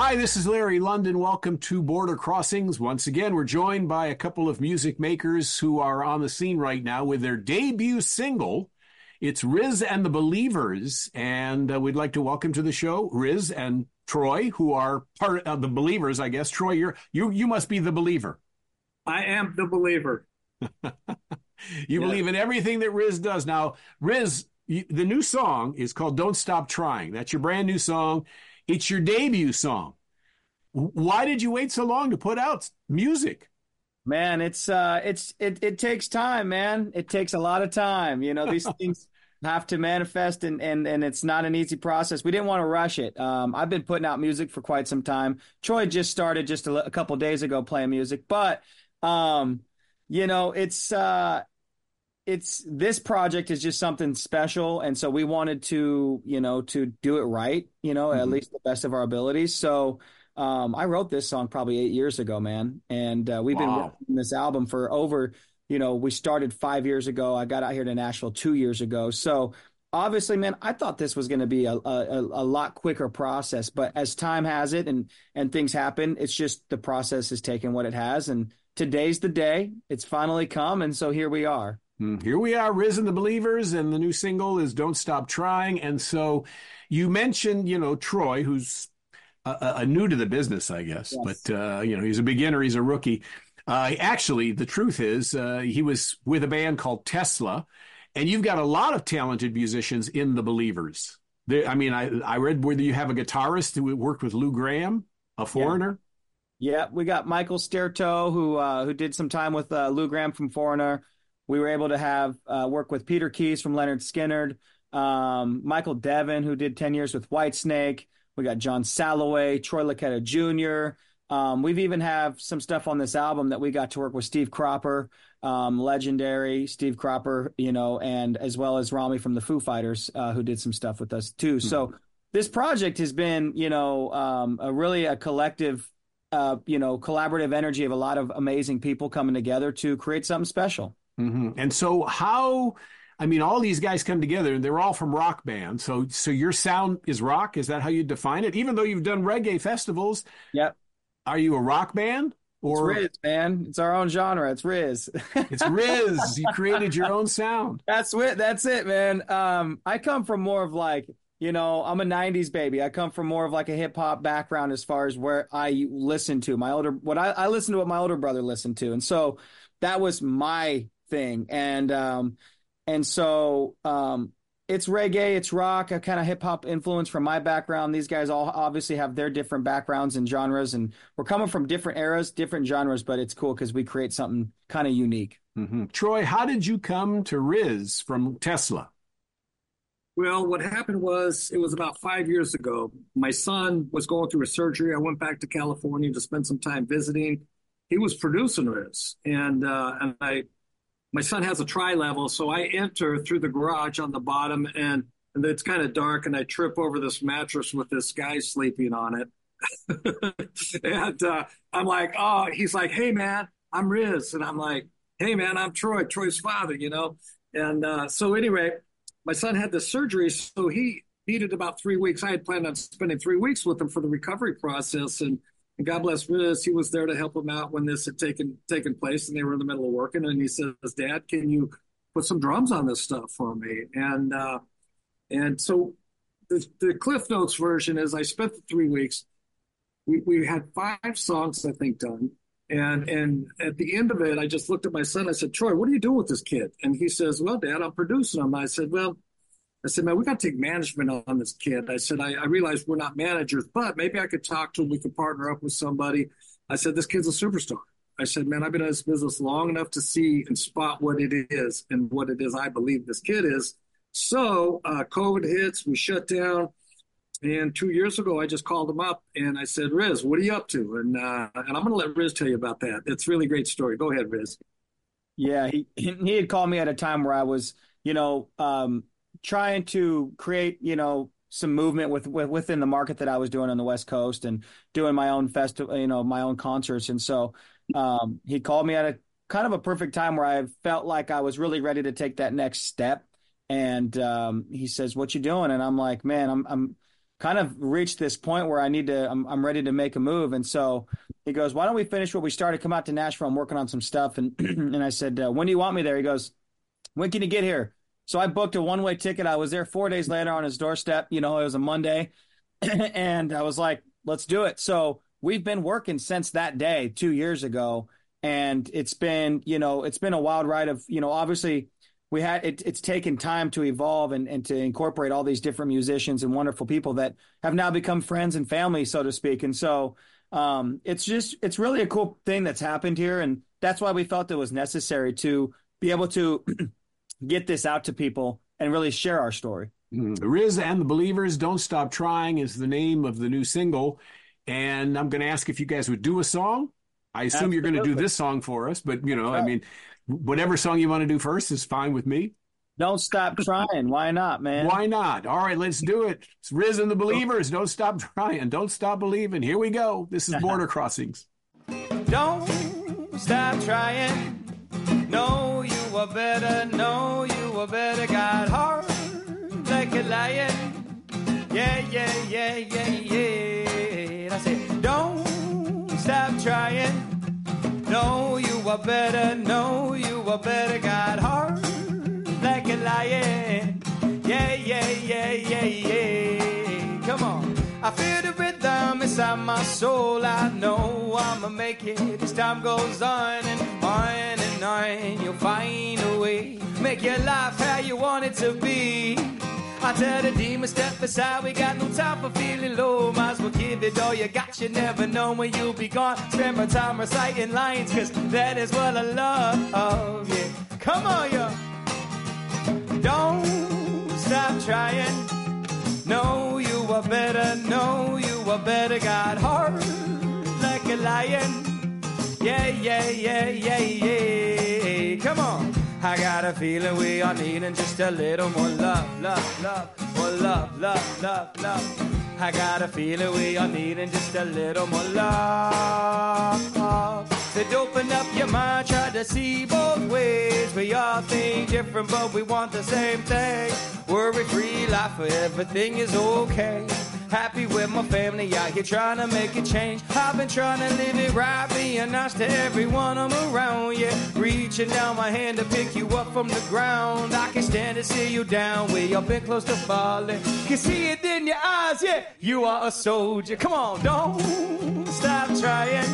Hi, this is Larry London. Welcome to Border Crossings. Once again, we're joined by a couple of music makers who are on the scene right now with their debut single. It's Riz and the Believers, and we'd like to welcome to the show Riz and Troy, who are part of the Believers, I guess. Troy, you must be the believer. I am the believer. You believe in everything that Riz does. Now, Riz, the new song is called Don't Stop Trying. That's your brand new song. It's your debut song. Why did you wait so long to put out music? Man, it takes time, man. It takes a lot of time. You know, these things have to manifest and it's not an easy process. We didn't want to rush it. I've been putting out music for quite some time. Troy just started just a couple of days ago playing music, but you know, it's this project is just something special, and so we wanted to, you know, to do it right, you know, at least the best of our abilities. So I wrote this song probably 8 years ago, man. And we've been working on this album for over, you know, we started 5 years ago. I got out here to Nashville 2 years ago. So obviously, man, I thought this was going to be a lot quicker process. But as time has it and things happen, it's just the process has taken what it has. And today's the day. It's finally come. And so here we are. Here we are, Riz and the Believers, and the new single is Don't Stop Trying. And so you mentioned, you know, Troy, who's a new to the business, I guess, yes. But, you know, he's a beginner. He's a rookie. Actually, the truth is he was with a band called Tesla, and you've got a lot of talented musicians in the Believers. I read where you have a guitarist who worked with Lou Gramm, a Foreigner. Yeah, we got Michael Sterto, who did some time with Lou Gramm from Foreigner. We were able to have work with Peter Keys from Leonard Skinner, Michael Devin, who did 10 years with Whitesnake. We got John Salloway, Troy Luccketta Jr. We've even have some stuff on this album that we got to work with Steve Cropper, legendary Steve Cropper, you know, and as well as Rami from the Foo Fighters, who did some stuff with us too. So this project has been, you know, a collective, you know, collaborative energy of a lot of amazing people coming together to create something special. And so all these guys come together and they're all from rock bands. So your sound is rock. Is that how you define it? Even though you've done reggae festivals. Yep. Are you a rock band? Or it's Riz, man. It's our own genre. It's Riz. It's Riz. You created your own sound. That's it, man. I come from more of like, you know, I'm a 90s baby. I come from more of like a hip hop background as far as where I listen to I listened to what my older brother listened to. And so that was my thing. And so it's reggae, it's rock, a kind of hip hop influence from my background. These guys all obviously have their different backgrounds and genres, and we're coming from different eras, different genres, but it's cool because we create something kind of unique. Troy, how did you come to Riz from Tesla? Well, what happened was it was about 5 years ago. My son was going through a surgery. I went back to California to spend some time visiting. He was producing Riz, and my son has a tri-level, so I enter through the garage on the bottom, and it's kind of dark, and I trip over this mattress with this guy sleeping on it. And I'm like, oh, he's like, hey, man, I'm Riz. And I'm like, hey, man, I'm Troy's father, you know. And so anyway, my son had this surgery, so he needed about 3 weeks. I had planned on spending 3 weeks with him for the recovery process, and God bless Riz, he was there to help him out when this had taken place, and they were in the middle of working. And he says, Dad, can you put some drums on this stuff for me? And so the Cliff Notes version is I spent the 3 weeks. We had 5 songs, I think, done. And at the end of it, I just looked at my son. I said, Troy, what are you doing with this kid? And he says, well, Dad, I'm producing him. I said, man, we got to take management on this kid. I said, I realize we're not managers, but maybe I could talk to him. We could partner up with somebody. I said, this kid's a superstar. I said, man, I've been in this business long enough to see and spot what it is and what it is I believe this kid is. So COVID hits, we shut down. And 2 years ago, I just called him up and I said, Riz, what are you up to? And I'm going to let Riz tell you about that. It's a really great story. Go ahead, Riz. Yeah, he had called me at a time where I was, you know, trying to create, you know, some movement within the market that I was doing on the West Coast and doing my own festival, you know, my own concerts. And so he called me at a kind of a perfect time where I felt like I was really ready to take that next step. And he says, what you doing? And I'm like, man, kind of reached this point where I'm ready to make a move. And so he goes, why don't we finish what we started? Come out to Nashville. I'm working on some stuff. And, and I said, when do you want me there? He goes, when can you get here? So I booked a one-way ticket. I was there 4 days later on his doorstep. It was a Monday. And I was like, let's do it. So we've been working since that day 2 years ago. And it's been a wild ride of, obviously it's taken time to evolve and to incorporate all these different musicians and wonderful people that have now become friends and family, so to speak. And so it's really a cool thing that's happened here. And that's why we felt it was necessary to be able to get this out to people and really share our story. Riz and the Believers, Don't Stop Trying is the name of the new single. And I'm going to ask if you guys would do a song. I assume You're going to do this song for us, but, I mean, whatever song you want to do first is fine with me. Don't Stop Trying. Why not, man? Why not? All right, let's do it. It's Riz and the Believers. Don't stop trying. Don't stop believing. Here we go. This is Border Crossings. Don't stop trying. No, you are better. No, you are better. Got heart like a lion. Yeah, yeah, yeah, yeah, yeah. I said, don't stop trying. No, you are better. No, you are better. Got heart like a lion. Yeah, yeah, yeah, yeah, yeah. Come on. I feel the rhythm inside my soul. I know I'ma make it as time goes on and on and on. You'll find a way, make your life how you want it to be. I tell the demon, step aside, we got no time for feeling low. Might as well give it all you got, you never know when you'll be gone. Spend my time reciting lines, cause that is what I love, oh yeah. Come on, yo. Don't stop trying. No, you are better, no, you are better. Got heart like a lion. Yeah, yeah, yeah, yeah, yeah. Come on. I got a feeling we are needing just a little more love, love, love, more love, love, love, love. I got a feeling we are needing just a little more love. Said open up your mind, try to see both ways. We all think different, but we want the same thing. Worry-free life where everything is okay. Happy with my family out here trying to make a change. I've been trying to live it right, being nice to everyone I'm around. Yeah, reaching down my hand to pick you up from the ground. I can stand to see you down, way up and close to falling. Can see it in your eyes, yeah. You are a soldier. Come on, don't stop trying.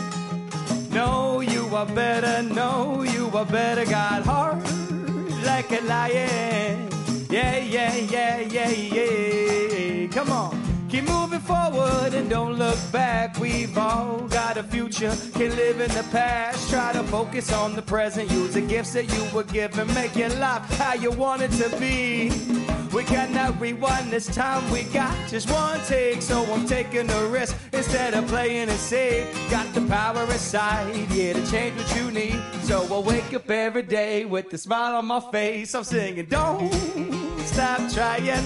No, you are better. No, you are better. Got heart like a lion. Yeah, yeah, yeah, yeah, yeah. Come on. Keep moving forward and don't look back. We've all got a future, can live in the past. Try to focus on the present. Use the gifts that you were given. Make your life how you want it to be. We cannot rewind this time. We got just one take, so I'm taking a risk instead of playing it safe. Got the power inside, yeah, to change what you need. So I wake up every day with a smile on my face. I'm singing, don't stop trying.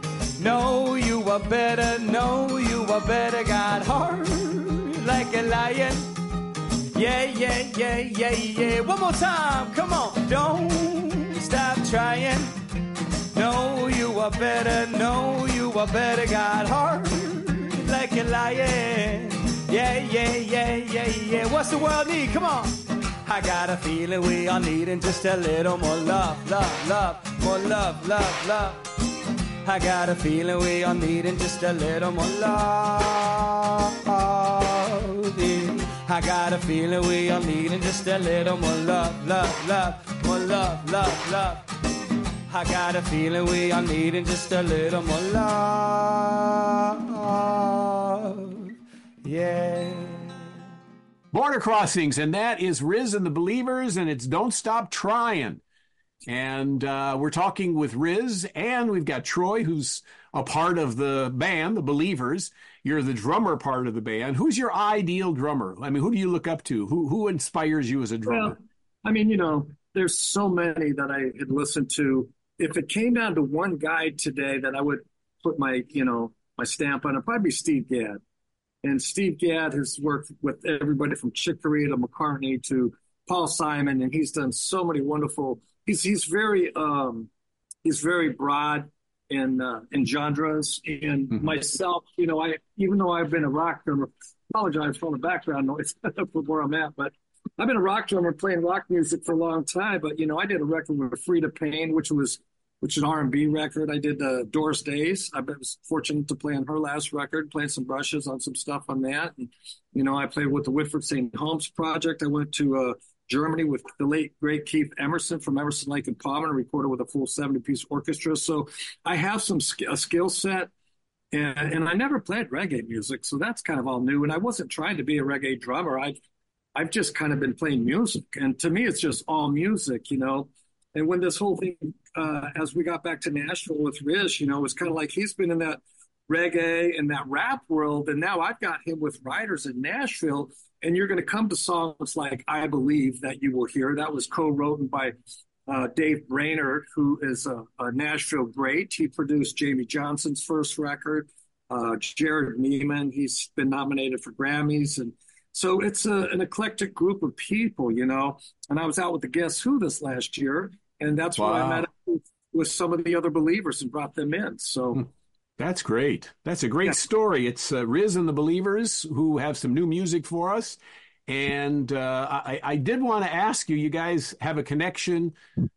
No, you are better. No, you are better. Got heart like a lion. Yeah, yeah, yeah, yeah, yeah. One more time. Come on. Don't stop trying. No, you are better. No, you are better. Got heart like a lion. Yeah, yeah, yeah, yeah, yeah. What's the world need? Come on. I got a feeling we are needing just a little more love, love, love. More love, love, love. I got a feeling we are needing just a little more love. Yeah. I got a feeling we are needing just a little more love, love, love, more love, love, love. I got a feeling we are needing just a little more love. Yeah. Border Crossings, and that is Riz and the Believers, and it's Don't Stop Trying. And we're talking with Riz, and we've got Troy, who's a part of the band, the Believers. You're the drummer part of the band. Who's your ideal drummer? I mean, who do you look up to? Who inspires you as a drummer? Well, I mean, there's so many that I had listened to. If it came down to one guy today that I would put my stamp on, it'd probably be Steve Gadd. And Steve Gadd has worked with everybody from Chick Corea to McCartney to Paul Simon, and he's done so many wonderful. He's very broad. in genres. And Mhm. myself, even though I've been a rock drummer, apologize for the background noise for where I'm at, but I've been a rock drummer playing rock music for a long time. But I did a record with Frida Payne, which is an R&B record. I did Doris Days. I was fortunate to play on her last record, playing some brushes on some stuff on that. And I played with the Whitford St. Holmes Project. I went to Germany with the late great Keith Emerson from Emerson, Lake and Palmer, and recorded with a full 70-piece orchestra. So I have a skill set, and I never played reggae music, so that's kind of all new. And I wasn't trying to be a reggae drummer. I've just kind of been playing music, and to me, it's just all music. And when this whole thing, as we got back to Nashville with Riz, it was kind of like he's been in that reggae and that rap world, and now I've got him with writers in Nashville. And you're going to come to songs like "I Believe" that you will hear. That was co-written by Dave Brainerd, who is a Nashville great. He produced Jamie Johnson's first record. Jared Neiman, he's been nominated for Grammys. And so it's an eclectic group of people. And I was out with the Guess Who this last year, and that's where I met up with some of the other Believers and brought them in. So that's great. That's a great story. It's Riz and the Believers, who have some new music for us. And I did want to ask you, you guys have a connection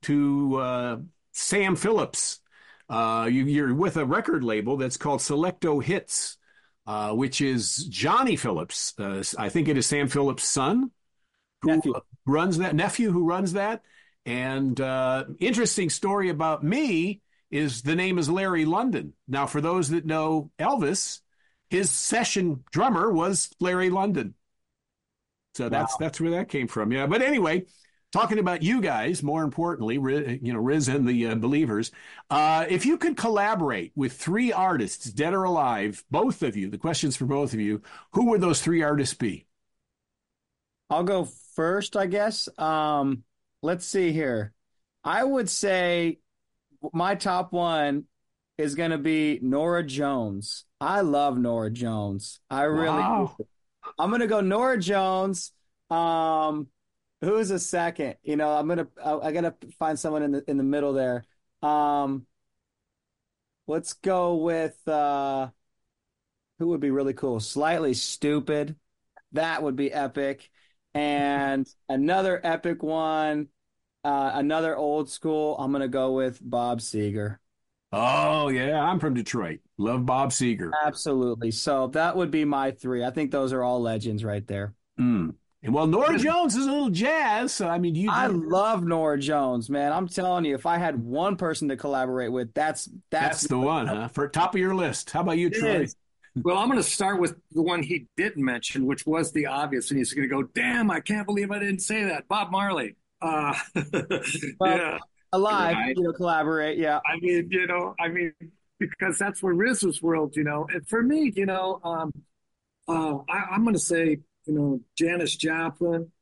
to Sam Phillips. You're with a record label that's called Selecto Hits, which is Johnny Phillips. I think it is Sam Phillips' son who runs that. And interesting story about me is the name is Larry London. Now, for those that know Elvis, his session drummer was Larry London. So that's where that came from. Yeah. But anyway, talking about you guys, more importantly, Riz and the Believers, if you could collaborate with three artists, dead or alive, both of you, the question's for both of you, who would those three artists be? I'll go first, I guess. Let's see here. I would say my top one is going to be Norah Jones. I love Norah Jones. I really do. I'm going to go Norah Jones. Who's a second? I got to find someone in the middle there. Let's go with who would be really cool? Slightly Stupid. That would be epic. And another epic one, another old school, I'm going to go with Bob Seger. Oh, yeah. I'm from Detroit. Love Bob Seger. Absolutely. So that would be my three. I think those are all legends right there. And well, Norah Jones is a little jazz. So, I mean, I love Norah Jones, man. I'm telling you, if I had one person to collaborate with, that's the one, huh? For top of your list. How about you, Troy? Well, I'm going to start with the one he didn't mention, which was the obvious, and he's going to go, "Damn, I can't believe I didn't say that." Bob Marley. Yeah, alive, right? Collaborate. Yeah, I mean, because that's where Riz's world, and for me, I'm going to say, Janis Joplin,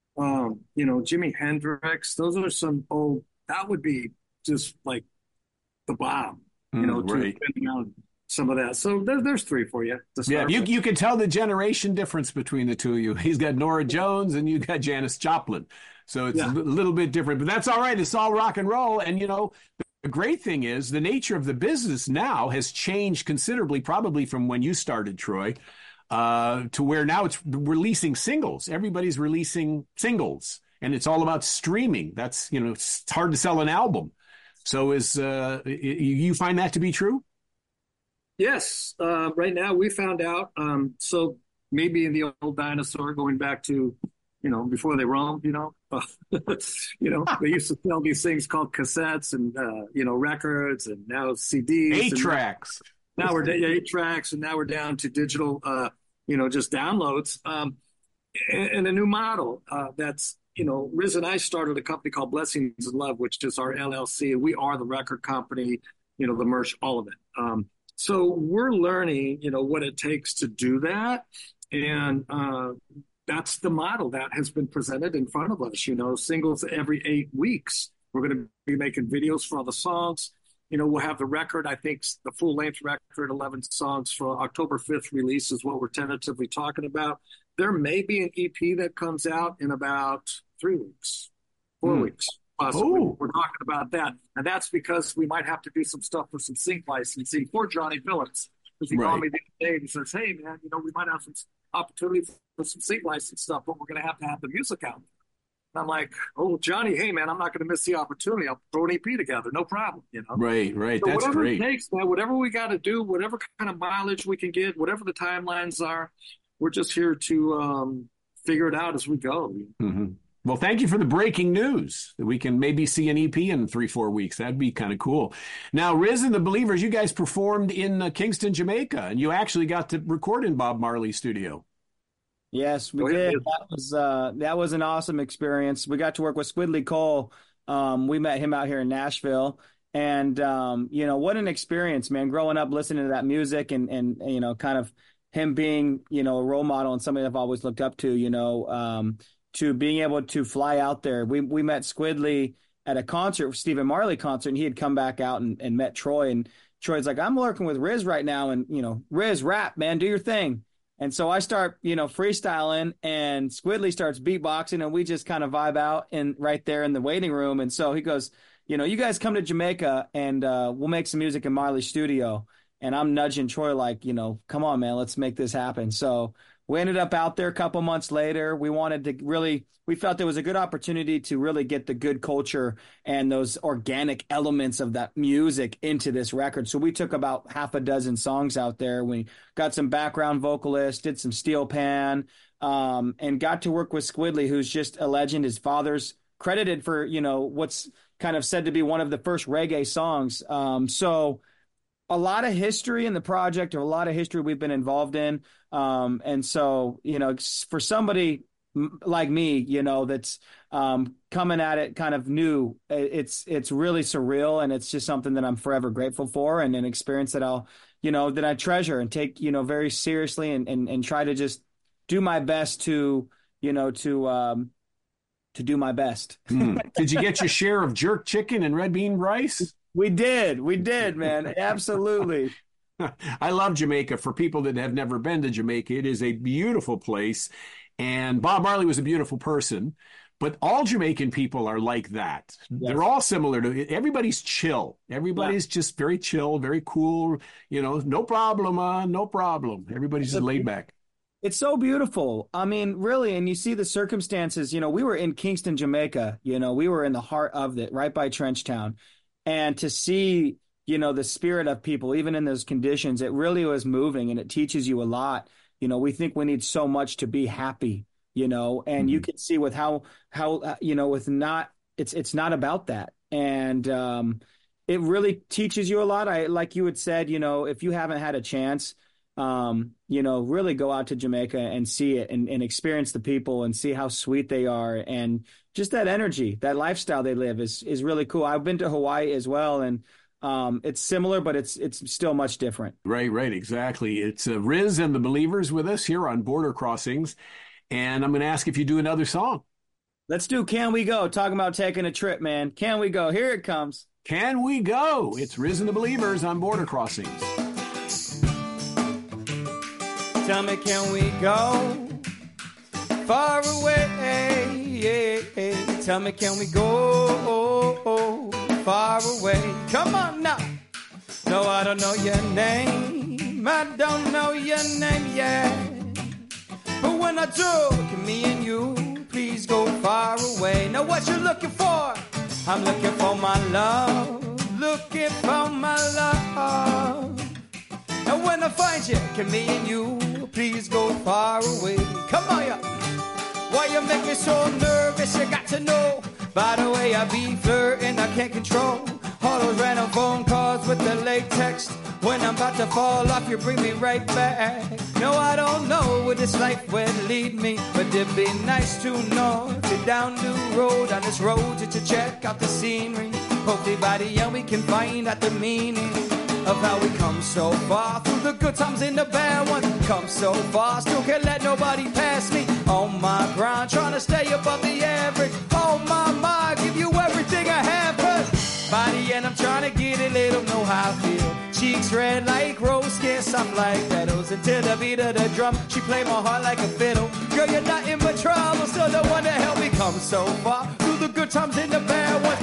Jimi Hendrix. Those are some old. That would be just like the bomb, right. depending on some of that. So there's three for you. Yeah, you can tell the generation difference between the two of you. He's got Norah Jones and you got Janis Joplin. So it's a little bit different, but that's all right. It's all rock and roll. And, the great thing is the nature of the business now has changed considerably, probably from when you started, Troy, to where now it's releasing singles. Everybody's releasing singles, and it's all about streaming. That's, it's hard to sell an album. So you find that to be true? Yes. Right now we found out. So maybe in the old dinosaur, going back to, before they roamed, they used to sell these things called cassettes and, records, and now CDs. 8-tracks. Now we're 8-tracks, and now we're down to digital, just downloads. And a new model that's, Riz and I started a company called Blessings and Love, which is our LLC. And we are the record company, the merch, all of it. So we're learning, what it takes to do that. And that's the model that has been presented in front of us, singles every 8 weeks. We're going to be making videos for all the songs. We'll have the record, I think the full length record, 11 songs for October 5th release is what we're tentatively talking about. There may be an EP that comes out in about 3 weeks, 4 weeks. Possibly. Oh, We're talking about that. And that's because we might have to do some stuff for some sync licensing for Johnny Phillips. Because he called me the other day and he says, hey, man, we might have some opportunity for some sync license stuff, but we're going to have the music out. And I'm like, oh, Johnny, hey, man, I'm not going to miss the opportunity. I'll throw an EP together. No problem, Right. So That's whatever great. it takes, man, whatever we got to do, whatever kind of mileage we can get, whatever the timelines are, we're just here to figure it out as we go. Mm-hmm. Well, thank you for the breaking news that we can maybe see an EP in 3-4 weeks. That'd be kind of cool. Now, Riz and the Believers, you guys performed in Kingston, Jamaica, and you actually got to record in Bob Marley's studio. Yes, we did. That was an awesome experience. We got to work with Squidly Cole. We met him out here in Nashville, and what an experience, man! Growing up listening to that music, and kind of him being a role model and somebody I've always looked up to. To being able to fly out there. We met Squidly at a concert, Stephen Marley concert, and he had come back out and met Troy. And Troy's like, I'm working with Riz right now. And, Riz, rap, man, do your thing. And so I start, freestyling, and Squidly starts beatboxing, and we just kind of vibe out right there in the waiting room. And so he goes, you guys come to Jamaica and we'll make some music in Marley's studio. And I'm nudging Troy like, come on, man, let's make this happen. So we ended up out there a couple months later. We felt there was a good opportunity to really get the good culture and those organic elements of that music into this record. So we took about half a dozen songs out there. We got some background vocalists, did some steel pan, and got to work with Squidly, who's just a legend. His father's credited for, what's kind of said to be one of the first reggae songs. So a lot of history in the project, or a lot of history we've been involved in. And so, for somebody like me, that's coming at it kind of new, it's really surreal, and it's just something that I'm forever grateful for, and an experience that that I treasure and take, very seriously, and try to just do my best to do my best. Did you get your share of jerk chicken and red bean rice? We did, man. Absolutely. I love Jamaica. For people that have never been to Jamaica, it is a beautiful place. And Bob Marley was a beautiful person, but all Jamaican people are like that. Yes. They're all similar to everybody's chill. Everybody's just very chill, very cool. No problem, no problem. Everybody's just laid back. It's so beautiful. I mean, really, and you see the circumstances. We were in Kingston, Jamaica. We were in the heart of it, right by Trenchtown. And to see, the spirit of people, even in those conditions, it really was moving, and it teaches you a lot. We think we need so much to be happy, and you can see with how with not, it's not about that. And it really teaches you a lot. Like you had said, if you haven't had a chance, really go out to Jamaica and see it, and experience the people and see how sweet they are. And just that energy, that lifestyle they live is really cool. I've been to Hawaii as well, and it's similar, but it's still much different. Right, exactly. It's Riz and the Believers with us here on Border Crossings, and I'm going to ask if you do another song. Let's do Can We Go? Talking about taking a trip, man. Can we go? Here it comes. Can we go? It's Riz and the Believers on Border Crossings. Tell me, can we go far away? Tell me, can we go far away? Come on now. No, I don't know your name. I don't know your name yet. But when I do, can me and you please go far away? Now what you looking for? I'm looking for my love. Looking for my love. And when I find you, can me and you please go far away? Come on, yeah. Why you make me so nervous? You got to know. By the way, I be flirting, I can't control all those random phone calls with the late text. When I'm about to fall off, you bring me right back. No, I don't know where this life will lead me, but it'd be nice to know. Get down the road, on this road, just to check out the scenery. Hopefully by the end we can find out the meaning of how we come so far, through the good times and the bad ones. Come so far, still can't let nobody pass me. On my grind, trying to stay above the average. Oh my, give you everything I have, cause by the end I'm trying to get a little, know how I feel. Cheeks red like rose skin, soft like petals. Until the beat of the drum, she play my heart like a fiddle. Girl, you're nothing but trouble, so the one to help me come so far, through the good times and the bad ones.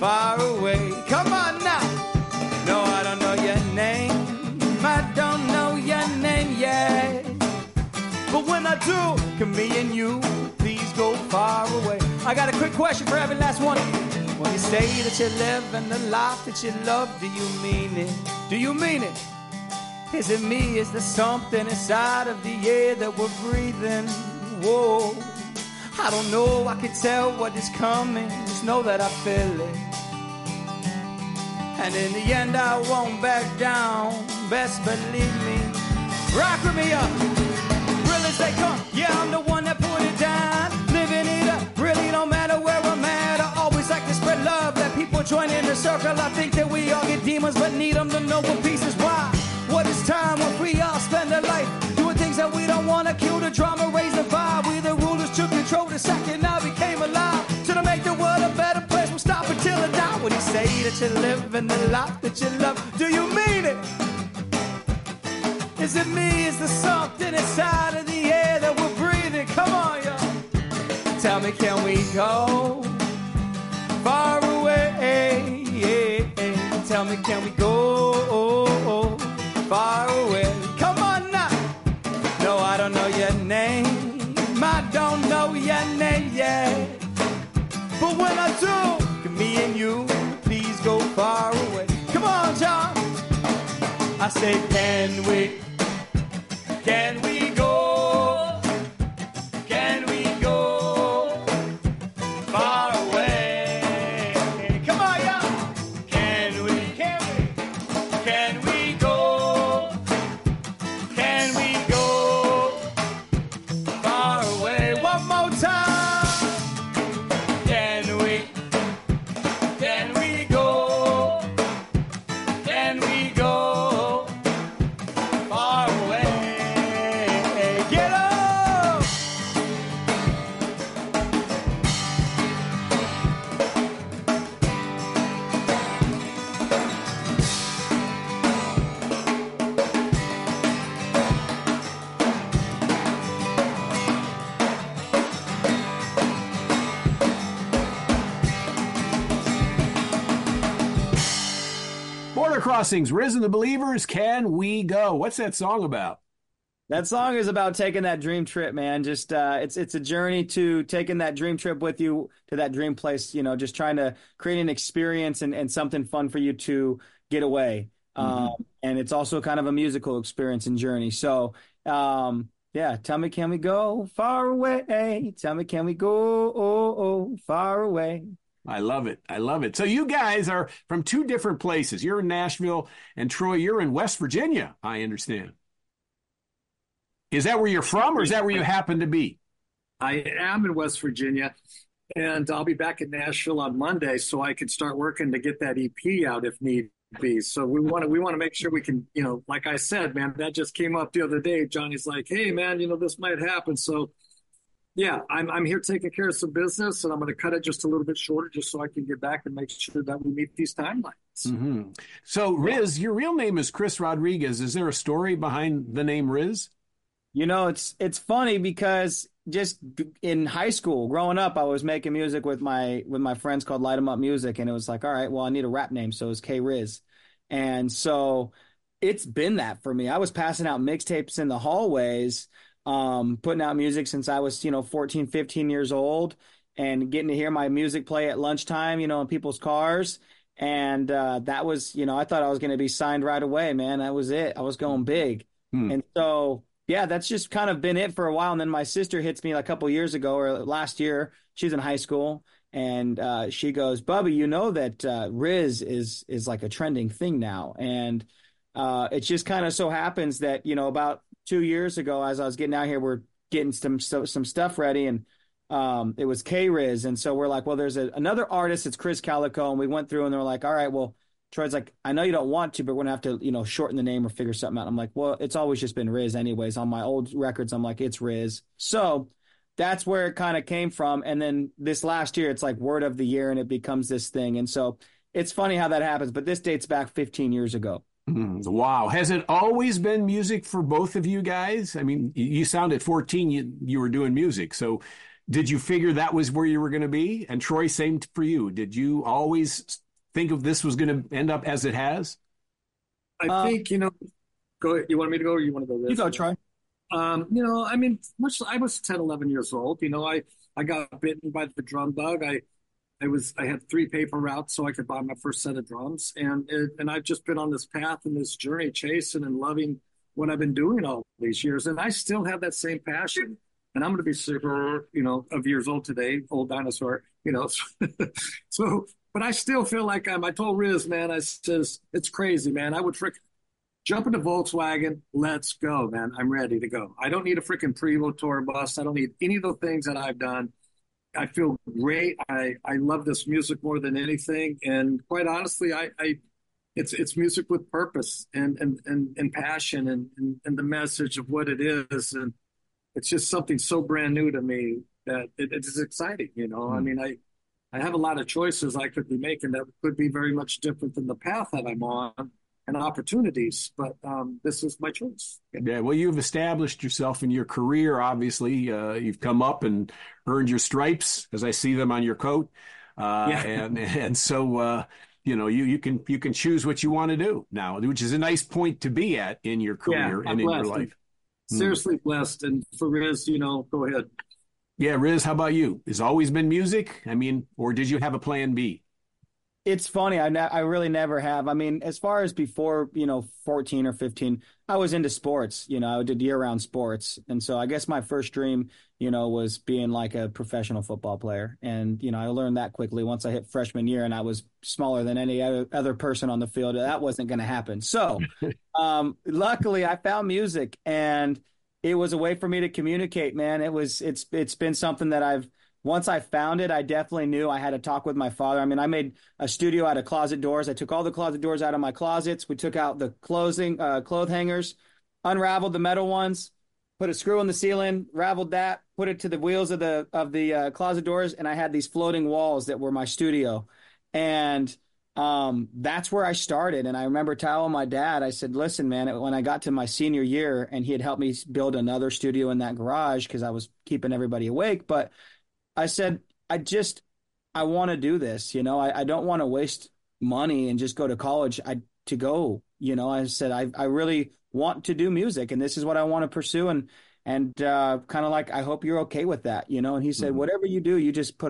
far away. Come on now. No, I don't know your name. I don't know your name yet. But when I do, can me and you please go far away? I got a quick question for every last one. When you say that you live in the life that you love, do you mean it? Do you mean it? Is it me? Is there something inside of the air that we're breathing? Whoa, I don't know, I can tell what is coming, just know that I feel it. And in the end I won't back down, best believe me. Rock with me up, real as they come, yeah, I'm the one that put it down. Living it up, really no matter where I'm at. I always like to spread love, let people join in the circle. I think that we all get demons, but need them to know what peace is. Why? What is time when we all spend a life doing things that we don't want to kill the drama, raise the vibe. We the rulers took control the second I became alive. To make the world a better place, we'll stop until I die. When you say that you live in the life that you love, do you mean it? Is it me? Is there something inside of the air that we're breathing? Come on, y'all. Tell me, can we go far away? Tell me, can we go far away? Come on now. No, I don't know your name. I don't know your name yet. But when I do, can me and you please go far away? Come on, John. I say, can we go? Can we go far away? Come on, y'all. Can we go? Can we go far away? One more time. Can we go? Can we go far away? Get up! Border Crossings, Riz and the Believers, Can We Go? What's that song about? That song is about taking that dream trip, man. Just it's a journey to taking that dream trip with you to that dream place, you know, just trying to create an experience and something fun for you to get away. And it's also kind of a musical experience and journey. So, yeah, tell me, can we go far away? Tell me, can we go far away? I love it. I love it. So you guys are from two different places. You're in Nashville, and Troy, you're in West Virginia, I understand. Is that where you're from, or is that where you happen to be? I am in West Virginia, and I'll be back in Nashville on Monday, so I can start working to get that EP out if need be. So we want to make sure we can, you know, like I said, man, that just came up the other day. Johnny's like, hey, man, you know, this might happen. So yeah, I'm here taking care of some business, and I'm going to cut it just a little bit shorter just so I can get back and make sure that we meet these timelines. So Riz, your real name is Chris Rodriguez. Is there a story behind the name Riz? You know, it's funny because just in high school, growing up, I was making music with my friends called Light 'em Up Music, and it was like, all right, well, I need a rap name, so it was K Riz, and so it's been that for me. I was passing out mixtapes in the hallways, putting out music since I was 14, 15 years old, and getting to hear my music play at lunchtime, in people's cars, and that was, I thought I was going to be signed right away, man. That was it. I was going big, and so. Yeah, that's just kind of been it for a while. And then my sister hits me a couple years ago or last year. She's in high school, and she goes, "Bubby, you know that Riz is like a trending thing now." And it just kind of so happens that about 2 years ago, as I was getting out here, we're getting some stuff ready, and it was K Riz, and so we're like, well, there's another artist. It's Chris Calico, and we went through, and they're like, all right, well. Troy's like, I know you don't want to, but we're going to have to, shorten the name or figure something out. I'm like, well, it's always just been Riz anyways. On my old records, I'm like, it's Riz. So that's where it kind of came from. And then this last year, it's like word of the year, and it becomes this thing. And so it's funny how that happens, but this dates back 15 years ago. Wow. Has it always been music for both of you guys? I mean, you sound at 14, you were doing music. So Did you figure that was where you were going to be? And Troy, same for you. Did you always think of this was going to end up as it has? I think, go, you want me to go or you want to go You this? go, Troy. I mean, I was 10, 11 years old. I got bitten by the drum bug. I had 3 paper routes so I could buy my first set of drums. And I've just been on this path and this journey, chasing and loving what I've been doing all these years. And I still have that same passion. And I'm going to be super, of years old today, old dinosaur, So, but I still feel like I told Riz, man, I says, it's crazy, man. I would jump in the Volkswagen. Let's go, man. I'm ready to go. I don't need a freaking Prevost tour bus. I don't need any of the things that I've done. I feel great. I love this music more than anything. And quite honestly, it's music with purpose and passion and the message of what it is. And it's just something so brand new to me that it's exciting. I mean, I have a lot of choices I could be making that could be very much different than the path that I'm on and opportunities, but this is my choice. Yeah, well, you've established yourself in your career. Obviously, you've come up and earned your stripes, as I see them on your coat, and so you can choose what you want to do now, which is a nice point to be at in your career and in your life. Seriously blessed, and for Riz, go ahead. Yeah, Riz, how about you? Has always been music? I mean, or did you have a plan B? It's funny. I really never have. I mean, as far as before, 14 or 15, I was into sports. I did year-round sports. And so I guess my first dream, was being like a professional football player. And, I learned that quickly once I hit freshman year and I was smaller than any other person on the field. That wasn't going to happen. So luckily I found music, and it was a way for me to communicate, man. It's been something that once I found it, I definitely knew I had to talk with my father. I mean, I made a studio out of closet doors. I took all the closet doors out of my closets. We took out the clothes hangers, unraveled the metal ones, put a screw in the ceiling, raveled that, put it to the wheels of the closet doors, and I had these floating walls that were my studio. And that's where I started. And I remember telling my dad, I said, listen, man, when I got to my senior year, and he had helped me build another studio in that garage because I was keeping everybody awake, but I said, I want to do this. I don't want to waste money and just go to college to go. I said, I really want to do music, and this is what I want to pursue. And kind of like, I hope you're okay with that, And he said, whatever you do, you just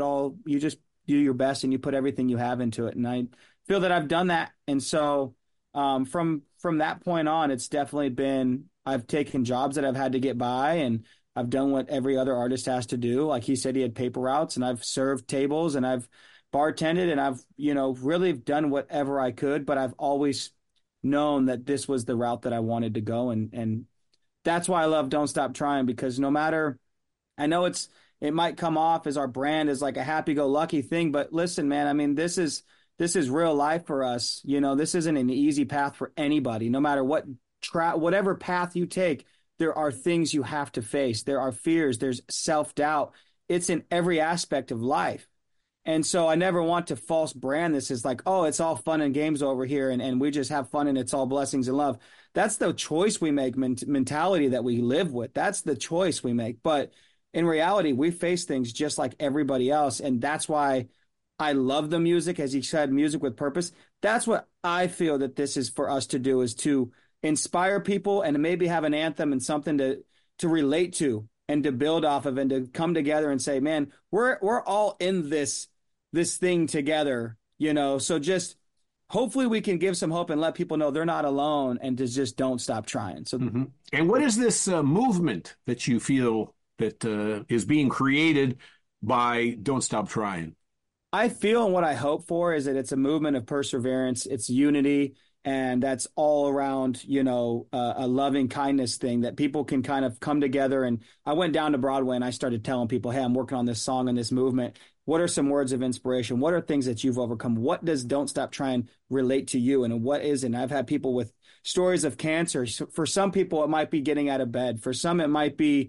do your best and you put everything you have into it. And I feel that I've done that. And so from that point on, it's definitely been, I've taken jobs that I've had to get by, and I've done what every other artist has to do. Like he said, he had paper routes, and I've served tables, and I've bartended, and I've, really done whatever I could, but I've always known that this was the route that I wanted to go. And that's why I love Don't Stop Trying, because no matter, I know it might come off as our brand as like a happy-go-lucky thing, but listen, man, I mean, this is real life for us. This isn't an easy path for anybody, no matter whatever path you take. There are things you have to face. There are fears. There's self-doubt. It's in every aspect of life. And so I never want to false brand this as like, oh, it's all fun and games over here, and we just have fun and it's all blessings and love. That's the choice we make, mentality that we live with. That's the choice we make. But in reality, we face things just like everybody else. And that's why I love the music, as he said, music with purpose. That's what I feel that this is for us to do, is to inspire people and maybe have an anthem and something to relate to and to build off of, and to come together and say, man, we're all in this thing together, so just hopefully we can give some hope and let people know they're not alone, and to just don't stop trying. So, And what is this movement that you feel that is being created by Don't Stop Trying? I feel, and what I hope for, is that it's a movement of perseverance. It's unity. And that's all around, a loving kindness thing that people can kind of come together. And I went down to Broadway and I started telling people, hey, I'm working on this song and this movement. What are some words of inspiration? What are things that you've overcome? What does Don't Stop Trying relate to you? And what isn't? I've had people with stories of cancer. For some people, it might be getting out of bed. For some, it might be,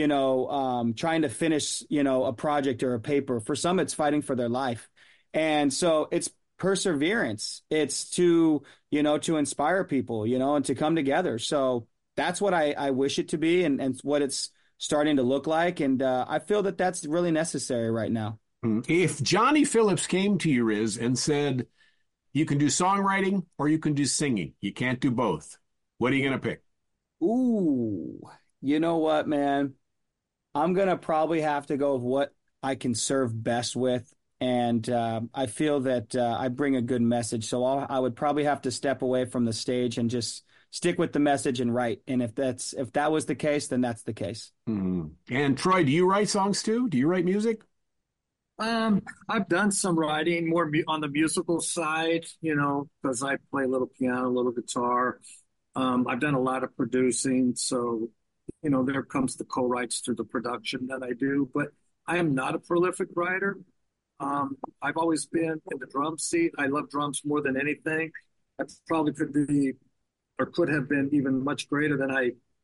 trying to finish, a project or a paper. For some, it's fighting for their life. And so it's perseverance. It's to inspire people, and to come together. So that's what I wish it to be, and what it's starting to look like. And I feel that that's really necessary right now. If Johnny Phillips came to you, Riz, and said, you can do songwriting or you can do singing, you can't do both, what are you going to pick? Ooh, you know what, man? I'm going to probably have to go with what I can serve best with. And I feel that I bring a good message. So I would probably have to step away from the stage and just stick with the message and write. And if that was the case, then that's the case. Mm-hmm. And Troy, do you write songs too? Do you write music? I've done some writing more on the musical side, because I play a little piano, a little guitar. I've done a lot of producing, so there comes the co-writes through the production that I do. But I am not a prolific writer. I've always been in the drum seat. I love drums more than anything. I probably could have been even much greater than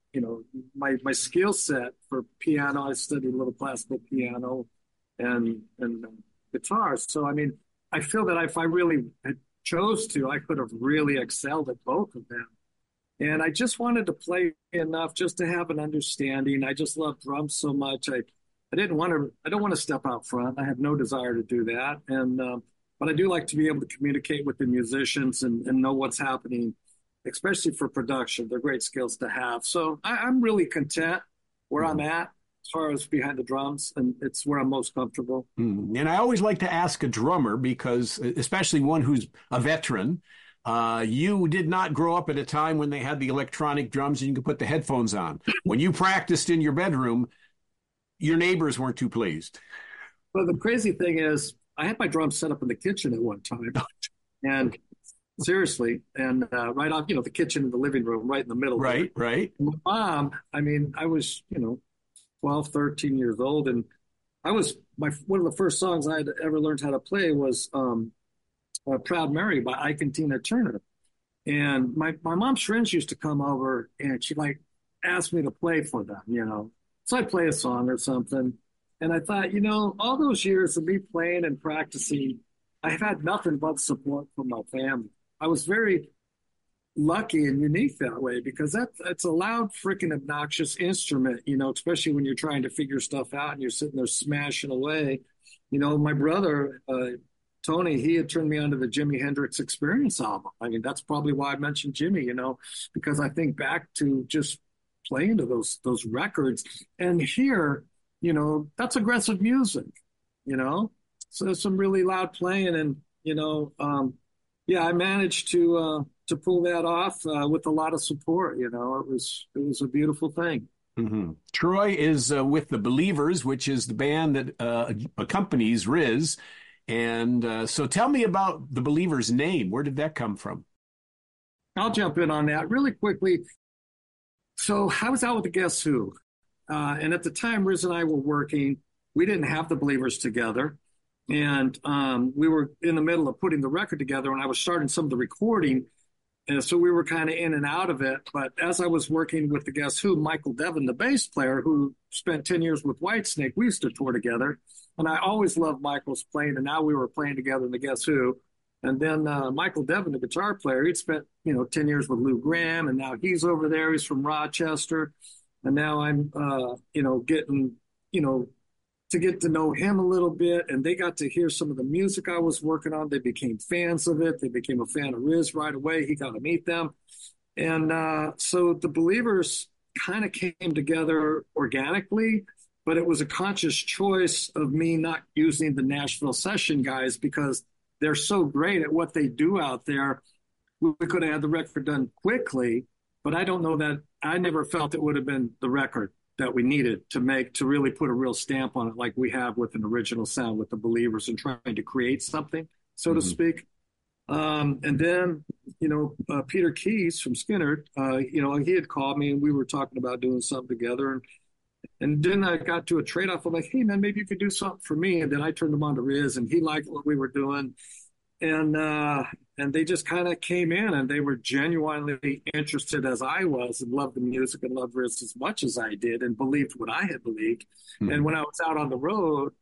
my skill set for piano. I studied a little classical piano and guitar. So, I mean, I feel that if I really chose to, I could have really excelled at both of them. And I just wanted to play enough just to have an understanding. I just love drums so much. I don't want to step out front. I have no desire to do that. But I do like to be able to communicate with the musicians and know what's happening, especially for production. They're great skills to have. So I'm really content where I'm at as far as behind the drums, and it's where I'm most comfortable. And I always like to ask a drummer, because especially one who's a veteran, you did not grow up at a time when they had the electronic drums and you could put the headphones on. When you practiced in your bedroom, your neighbors weren't too pleased. Well, the crazy thing is, I had my drums set up in the kitchen at one time, and seriously, and right off, the kitchen and the living room, right in the middle. Right. My mom, I was, 12, 13 years old, and one of the first songs I had ever learned how to play was "Proud Mary" by Ike and Tina Turner. And my mom's friends used to come over, and she asked me to play for them, So I'd play a song or something. And I thought, all those years of me playing and practicing, I've had nothing but support from my family. I was very lucky and unique that way, because that's a loud, freaking obnoxious instrument, especially when you're trying to figure stuff out and you're sitting there smashing away. My brother, Tony, he had turned me on to the Jimi Hendrix Experience album. I mean, that's probably why I mentioned Jimmy, because I think back to just playing to those records and here, that's aggressive music, so some really loud playing. And, I managed to pull that off with a lot of support. It was a beautiful thing. Mm-hmm. Troy is with the Believers, which is the band that accompanies Riz. And so tell me about the Believers name. Where did that come from? I'll jump in on that really quickly. So I was out with the Guess Who. And at the time, Riz and I were working. We didn't have the Believers together. And we were in the middle of putting the record together, and I was starting some of the recording. And so we were kind of in and out of it. But as I was working with the Guess Who, Michael Devin, the bass player, who spent 10 years with Whitesnake, we used to tour together. And I always loved Michael's playing. And now we were playing together in the Guess Who. And then Michael Devin, the guitar player, he'd spent, 10 years with Lou Gramm, and now he's over there. He's from Rochester. And now I'm, getting, to get to know him a little bit. And they got to hear some of the music I was working on. They became fans of it. They became a fan of Riz right away. He got to meet them. And so the Believers kind of came together organically, but it was a conscious choice of me not using the Nashville session guys, because they're so great at what they do out there. We could have had the record done quickly, but I don't know that I never felt it would have been the record that we needed to really put a real stamp on it, like we have with an original sound with the Believers, and trying to create something, so to speak. And then, Peter Keys from Skynyrd, he had called me and we were talking about doing something together. And then I got to a trade-off. I'm like, hey, man, maybe you could do something for me. And then I turned him on to Riz, and he liked what we were doing. And they just kind of came in, and they were genuinely interested as I was, and loved the music and loved Riz as much as I did, and believed what I had believed. Mm-hmm. And when I was out on the road,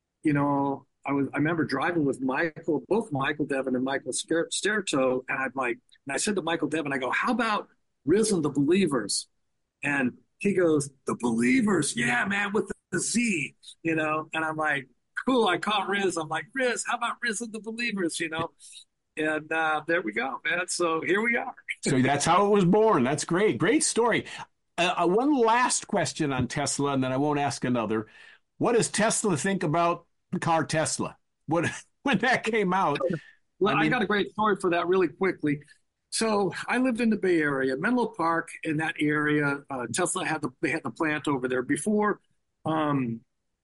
I remember driving with both Michael Devin and Michael Sterto, and I said to Michael Devin, I go, how about Riz and the Believers? And He goes, the Believers, yeah, man, with the Z, and I'm like, cool. I caught Riz. I'm like, Riz, how about Riz and the Believers? And there we go, man. So here we are. So that's how it was born. That's great. Great story. One last question on Tesla, and then I won't ask another. What does Tesla think about the car Tesla? What when that came out? Well, I I mean, got a great story for that really quickly. So I lived in the Bay Area, Menlo Park, in that area. Tesla they had the plant over there before. Um,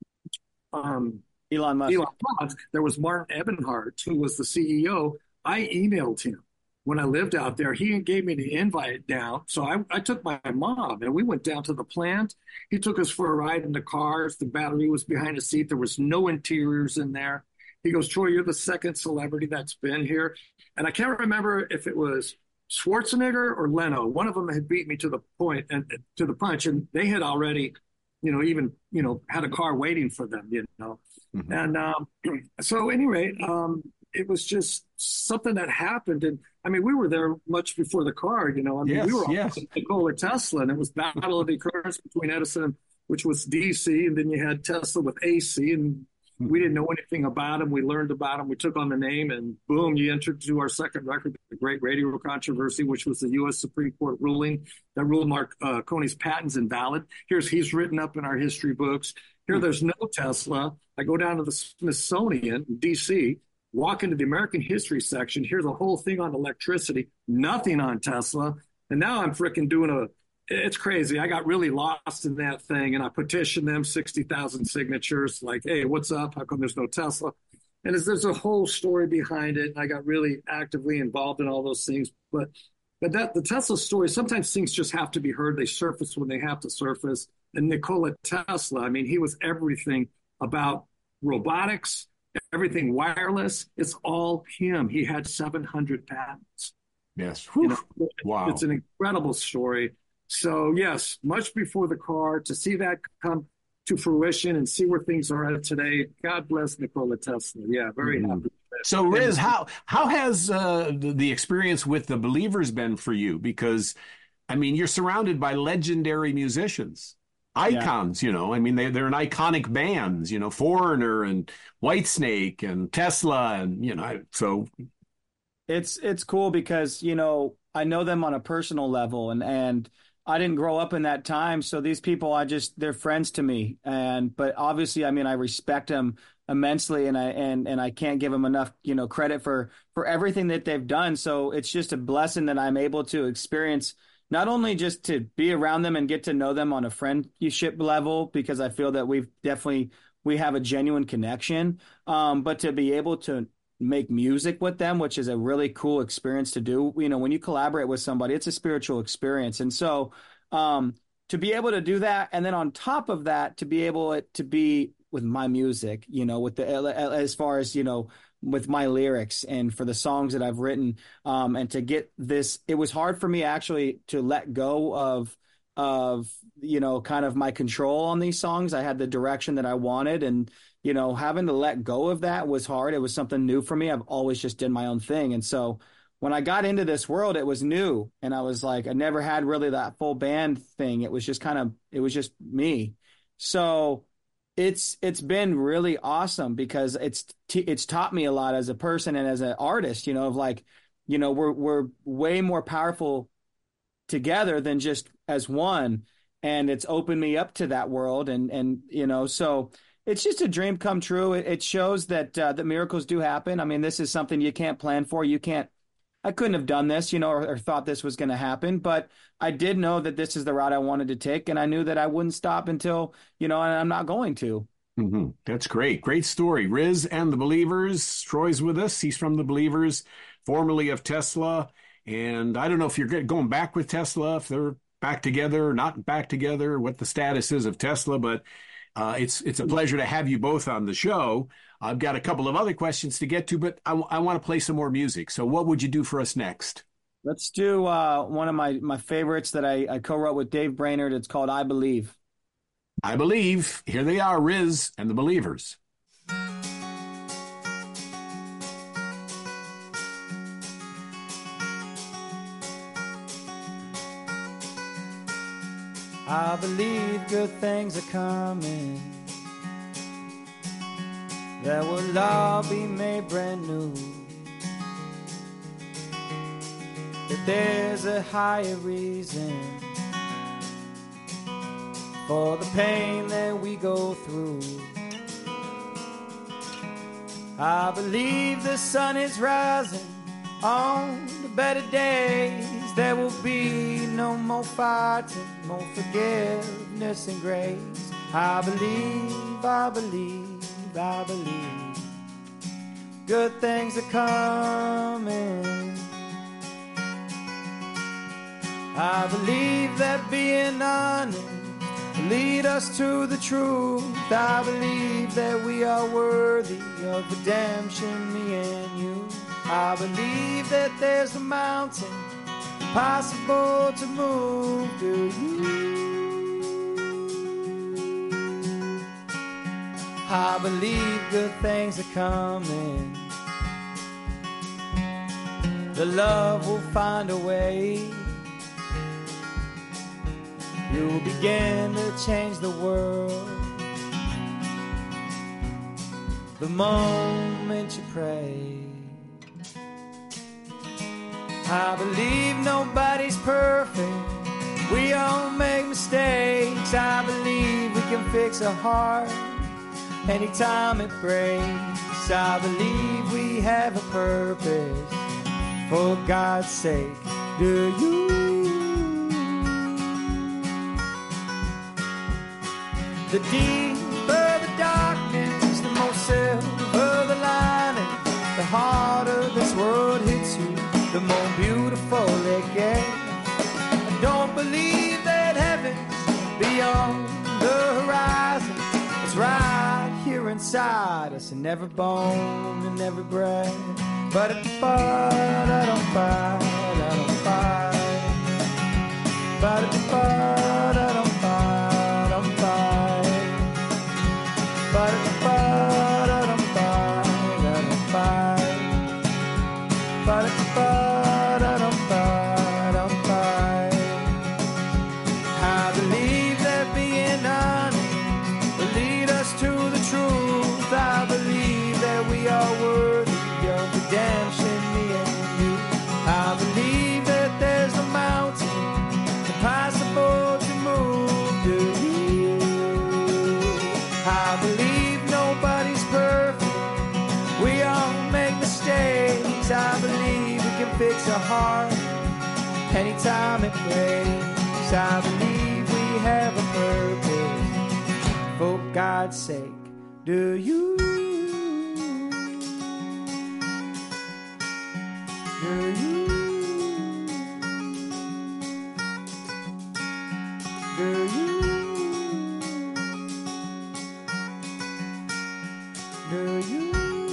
um, Elon Musk. Elon Musk, there was Martin Eberhard, who was the CEO. I emailed him when I lived out there. He gave me the invite down. So I took my mom and we went down to the plant. He took us for a ride in the cars. The battery was behind the seat. There was no interiors in there. He goes, Troy, you're the second celebrity that's been here. And I can't remember if it was Schwarzenegger or Leno. One of them had beat me to the point and to the punch, and they had already, even, had a car waiting for them. mhm. And so anyway, it was just something that happened. And I mean, we were there much before the car, I mean, Yes, we were all yes. Nikola Tesla, and it was battle of the occurrence between Edison, which was DC, and then you had Tesla with AC, and we didn't know anything about him. We learned about him. We took on the name, and boom, you entered to our second record, the Great Radio Controversy, which was the U.S. Supreme Court ruling that ruled Marconi's patents invalid. He's written up in our history books. Here, there's no Tesla. I go down to the Smithsonian in D.C., walk into the American history section. Here's a whole thing on electricity, nothing on Tesla. And now I'm freaking doing it's crazy. I got really lost in that thing, and I petitioned them, 60,000 signatures, like, hey, what's up? How come there's no Tesla? And there's a whole story behind it. And I got really actively involved in all those things. But the Tesla story, sometimes things just have to be heard. They surface when they have to surface. And Nikola Tesla, I mean, he was everything about robotics, everything wireless. It's all him. He had 700 patents. Yes. Whew. Wow. It's an incredible story. So yes, much before the car, to see that come to fruition and see where things are at today. God bless Nikola Tesla. Yeah, very happy. So, Riz, how has the experience with the Believers been for you? Because, I mean, you're surrounded by legendary musicians, icons. I mean, they're an iconic bands. Foreigner and Whitesnake and Tesla, and so It's cool because, I know them on a personal level, and I didn't grow up in that time. So these people, they're friends to me. But obviously, I mean, I respect them immensely, and I can't give them enough, credit for everything that they've done. So it's just a blessing that I'm able to experience, not only just to be around them and get to know them on a friendship level, because I feel that we have a genuine connection, but to be able to make music with them, which is a really cool experience to do. When you collaborate with somebody, it's a spiritual experience. And so, to be able to do that, and then on top of that, to be able to be with my music, with as far as, with my lyrics and for the songs that I've written, and to get this, it was hard for me actually to let go of, kind of my control on these songs. I had the direction that I wanted, and having to let go of that was hard. It was something new for me. I've always just did my own thing. And so when I got into this world, it was new. And I was like, I never had really that full band thing. It was just me. So it's been really awesome because it's taught me a lot as a person and as an artist, of like, we're way more powerful together than just as one. And it's opened me up to that world. And so it's just a dream come true. It shows that miracles do happen. I mean, this is something you can't plan for. I couldn't have done this, or thought this was going to happen, but I did know that this is the route I wanted to take. And I knew that I wouldn't stop until, and I'm not going to. Mm-hmm. That's great. Great story. Riz and the Believers. Troy's with us. He's from the Believers, formerly of Tesla. And I don't know if you're going back with Tesla, if they're back together or not back together, what the status is of Tesla, but it's a pleasure to have you both on the show. I've got a couple of other questions to get to, but I want to play some more music. So what would you do for us next? Let's do one of my favorites that I co-wrote with Dave Brainerd. It's called I Believe. I Believe. Here they are, Riz and the Believers. I believe good things are coming, that will all be made brand new, that there's a higher reason for the pain that we go through. I believe the sun is rising on the better days. There will be no more fighting, more forgiveness and grace. I believe, I believe, I believe good things are coming. I believe that being honest will lead us to the truth. I believe that we are worthy of redemption, me and you. I believe that there's a mountain impossible to move. Do you? I believe good things are coming. The love will find a way. You'll begin to change the world the moment you pray. I believe nobody's perfect. We all make mistakes. I believe we can fix a heart anytime it breaks. I believe we have a purpose, for God's sake. Do you? The deeper the darkness, the more silver the lining. The harder this world hits you, the more beautiful it gets. I don't believe that heaven's beyond the horizon. It's right here inside us, in every bone and every breath. But at the part, I don't fight, I don't fight. But at the part, I don't fight, I don't fight. But at the part, I don't fight, I don't fight. But at the part, I don't fight, I don't fight. I believe that being honest will lead us to the truth. I believe that we are worthy of redemption, me and you. I believe that there's a mountain impossible to move. Do you? I believe nobody's perfect. We all make mistakes. I believe we can fix a heart anytime it breaks. I believe we have a purpose, for God's sake. Do you? Do you? Do you? Do you?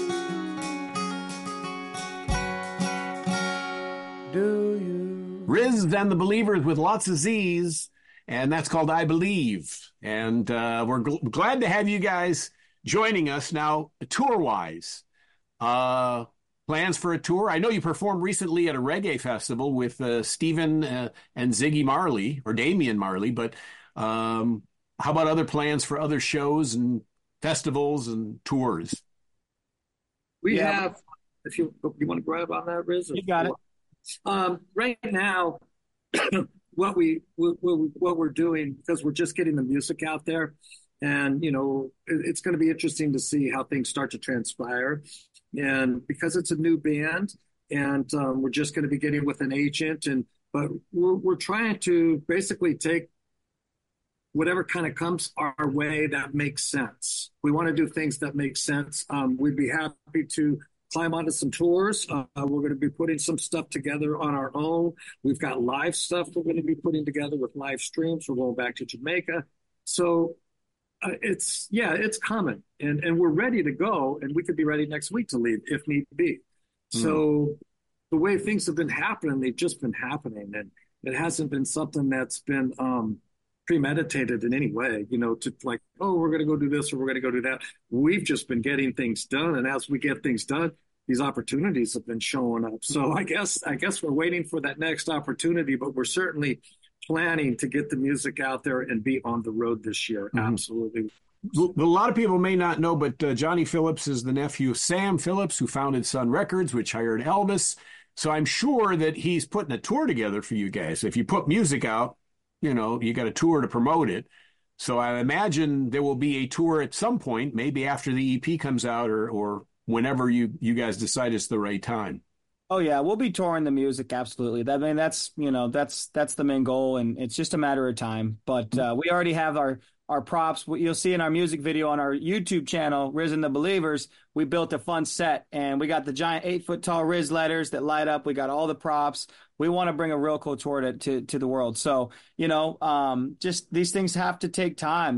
Do you? Riz and the Believers with lots of Z's, and that's called I Believe. And we're glad to have you guys joining us now, tour-wise. Plans for a tour? I know you performed recently at a reggae festival with Stephen and Ziggy Marley, or Damian Marley, but how about other plans for other shows and festivals and tours? We have, if you want to grab on that, Riz? You got it. Right now, what we're doing, because we're just getting the music out there, and it's going to be interesting to see how things start to transpire. And because it's a new band, and we're just going to be getting with an agent, but we're trying to basically take whatever kind of comes our way that makes sense. We want to do things that make sense. We'd be happy to climb onto some tours. We're going to be putting some stuff together on our own. We've got live stuff we're going to be putting together with live streams. We're going back to Jamaica. So it's coming, and we're ready to go, and we could be ready next week to leave if need be. So the way things have been happening, they've just been happening, and it hasn't been something that's been premeditated in any way, to like, oh, we're going to go do this or we're going to go do that. We've just been getting things done. And as we get things done, these opportunities have been showing up. So I guess we're waiting for that next opportunity, but we're certainly planning to get the music out there and be on the road this year. Absolutely. A lot of people may not know, but Johnny Phillips is the nephew of Sam Phillips, who founded Sun Records, which hired Elvis. So I'm sure that he's putting a tour together for you guys. If you put music out, you got a tour to promote it. So I imagine there will be a tour at some point, maybe after the EP comes out or whenever you guys decide it's the right time. Oh yeah, we'll be touring the music. Absolutely. I mean, that's the main goal, and it's just a matter of time. But we already have our props. You'll see in our music video on our YouTube channel, Riz and the Believers, we built a fun set, and we got the giant 8-foot tall Riz letters that light up. We got all the props. We want to bring a real cool tour to the world. So, just these things have to take time,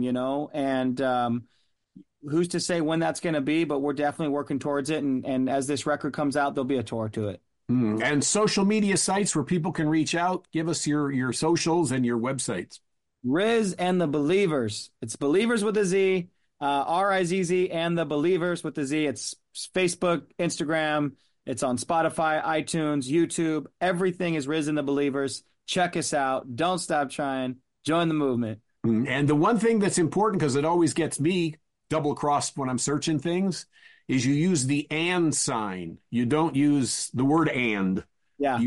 and who's to say when that's going to be, but we're definitely working towards it. And as this record comes out, there'll be a tour to it. And social media sites where people can reach out, give us your socials and your websites. Riz and the Believers. It's Believers with a Z, RIZZ and the Believers with the Z. It's Facebook, Instagram. It's on Spotify, iTunes, YouTube. Everything is Riz and the Believers. Check us out. Don't stop trying. Join the movement. And the one thing that's important, because it always gets me double-crossed when I'm searching things, is you use the and sign. You don't use the word and. Yeah.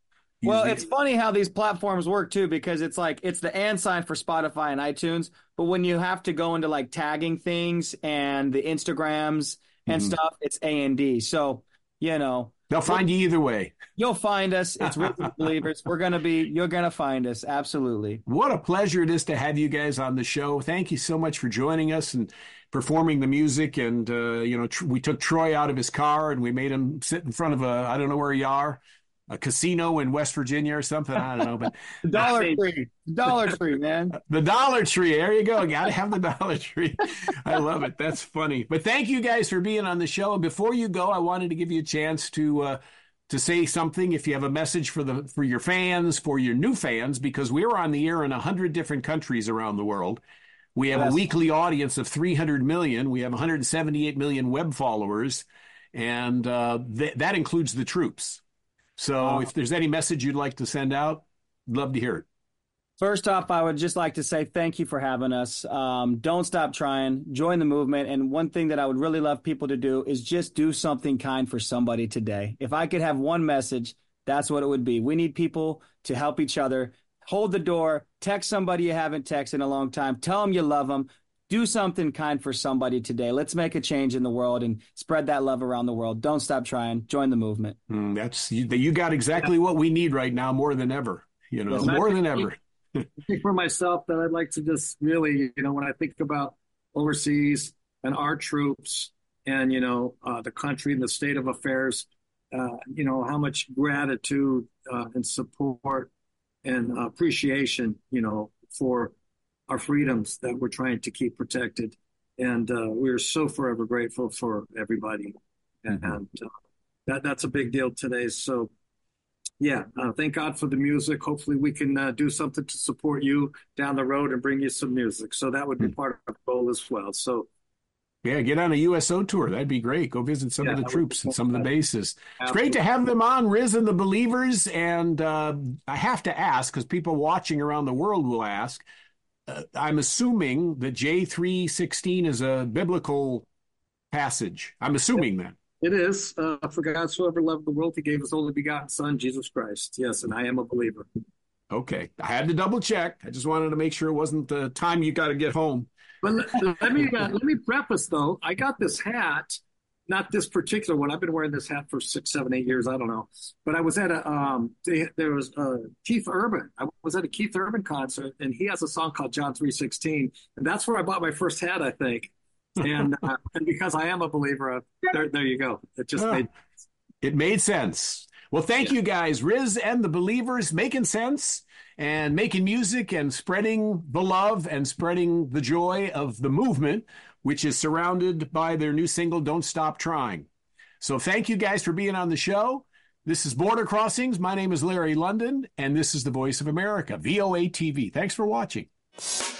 It's funny how these platforms work too, because it's like it's the and sign for Spotify and iTunes, but when you have to go into like tagging things and the Instagrams and stuff, it's A&D. So, they'll find you either way. You'll find us. It's Riz and the Believers. You're going to find us. Absolutely. What a pleasure it is to have you guys on the show. Thank you so much for joining us and performing the music. And, we took Troy out of his car and we made him sit in front of I don't know where you are, a casino in West Virginia or something. I don't know, but Dollar Tree, man. The Dollar Tree. There you go. Got to have the Dollar Tree. I love it. That's funny. But thank you guys for being on the show. And before you go, I wanted to give you a chance to say something. If you have a message for your fans, for your new fans, because we're on the air in 100 different countries around the world. We have a weekly audience of 300 million. We have 178 million web followers, and that includes the troops. So if there's any message you'd like to send out, love to hear it. First off, I would just like to say thank you for having us. Don't stop trying. Join the movement. And one thing that I would really love people to do is just do something kind for somebody today. If I could have one message, that's what it would be. We need people to help each other. Hold the door. Text somebody you haven't texted in a long time. Tell them you love them. Do something kind for somebody today. Let's make a change in the world and spread that love around the world. Don't stop trying. Join the movement. You got exactly what we need right now, more than ever. More than ever. I think for myself that I'd like to just really, when I think about overseas and our troops and, the country and the state of affairs, how much gratitude and support and appreciation, for our freedoms that we're trying to keep protected. And we're so forever grateful for everybody. And that's a big deal today. So, thank God for the music. Hopefully we can do something to support you down the road and bring you some music. So that would be part of our goal as well. So, get on a USO tour. That'd be great. Go visit some of the troops and some of the bases. Absolutely. It's great to have them on, Riz and the Believers. And I have to ask, because people watching around the world will ask, I'm assuming that J3:16 is a biblical passage. I'm assuming that. It is. For God so ever loved the world, he gave his only begotten son, Jesus Christ. Yes, and I am a believer. Okay. I had to double check. I just wanted to make sure it wasn't the time you got to get home. But let me preface, though. I got this hat, not this particular one. I've been wearing this hat for 6, 7, 8 years. I don't know. But I was at there was Keith Urban. I was at a Keith Urban concert, and he has a song called John 3:16. And that's where I bought my first hat, I think. And because I am a believer, there you go. It just made sense. Well, thank you guys. Riz and the Believers, making sense and making music and spreading the love and spreading the joy of the movement, which is surrounded by their new single, Don't Stop Trying. So thank you guys for being on the show. This is Border Crossings. My name is Larry London, and this is the Voice of America, VOA TV. Thanks for watching.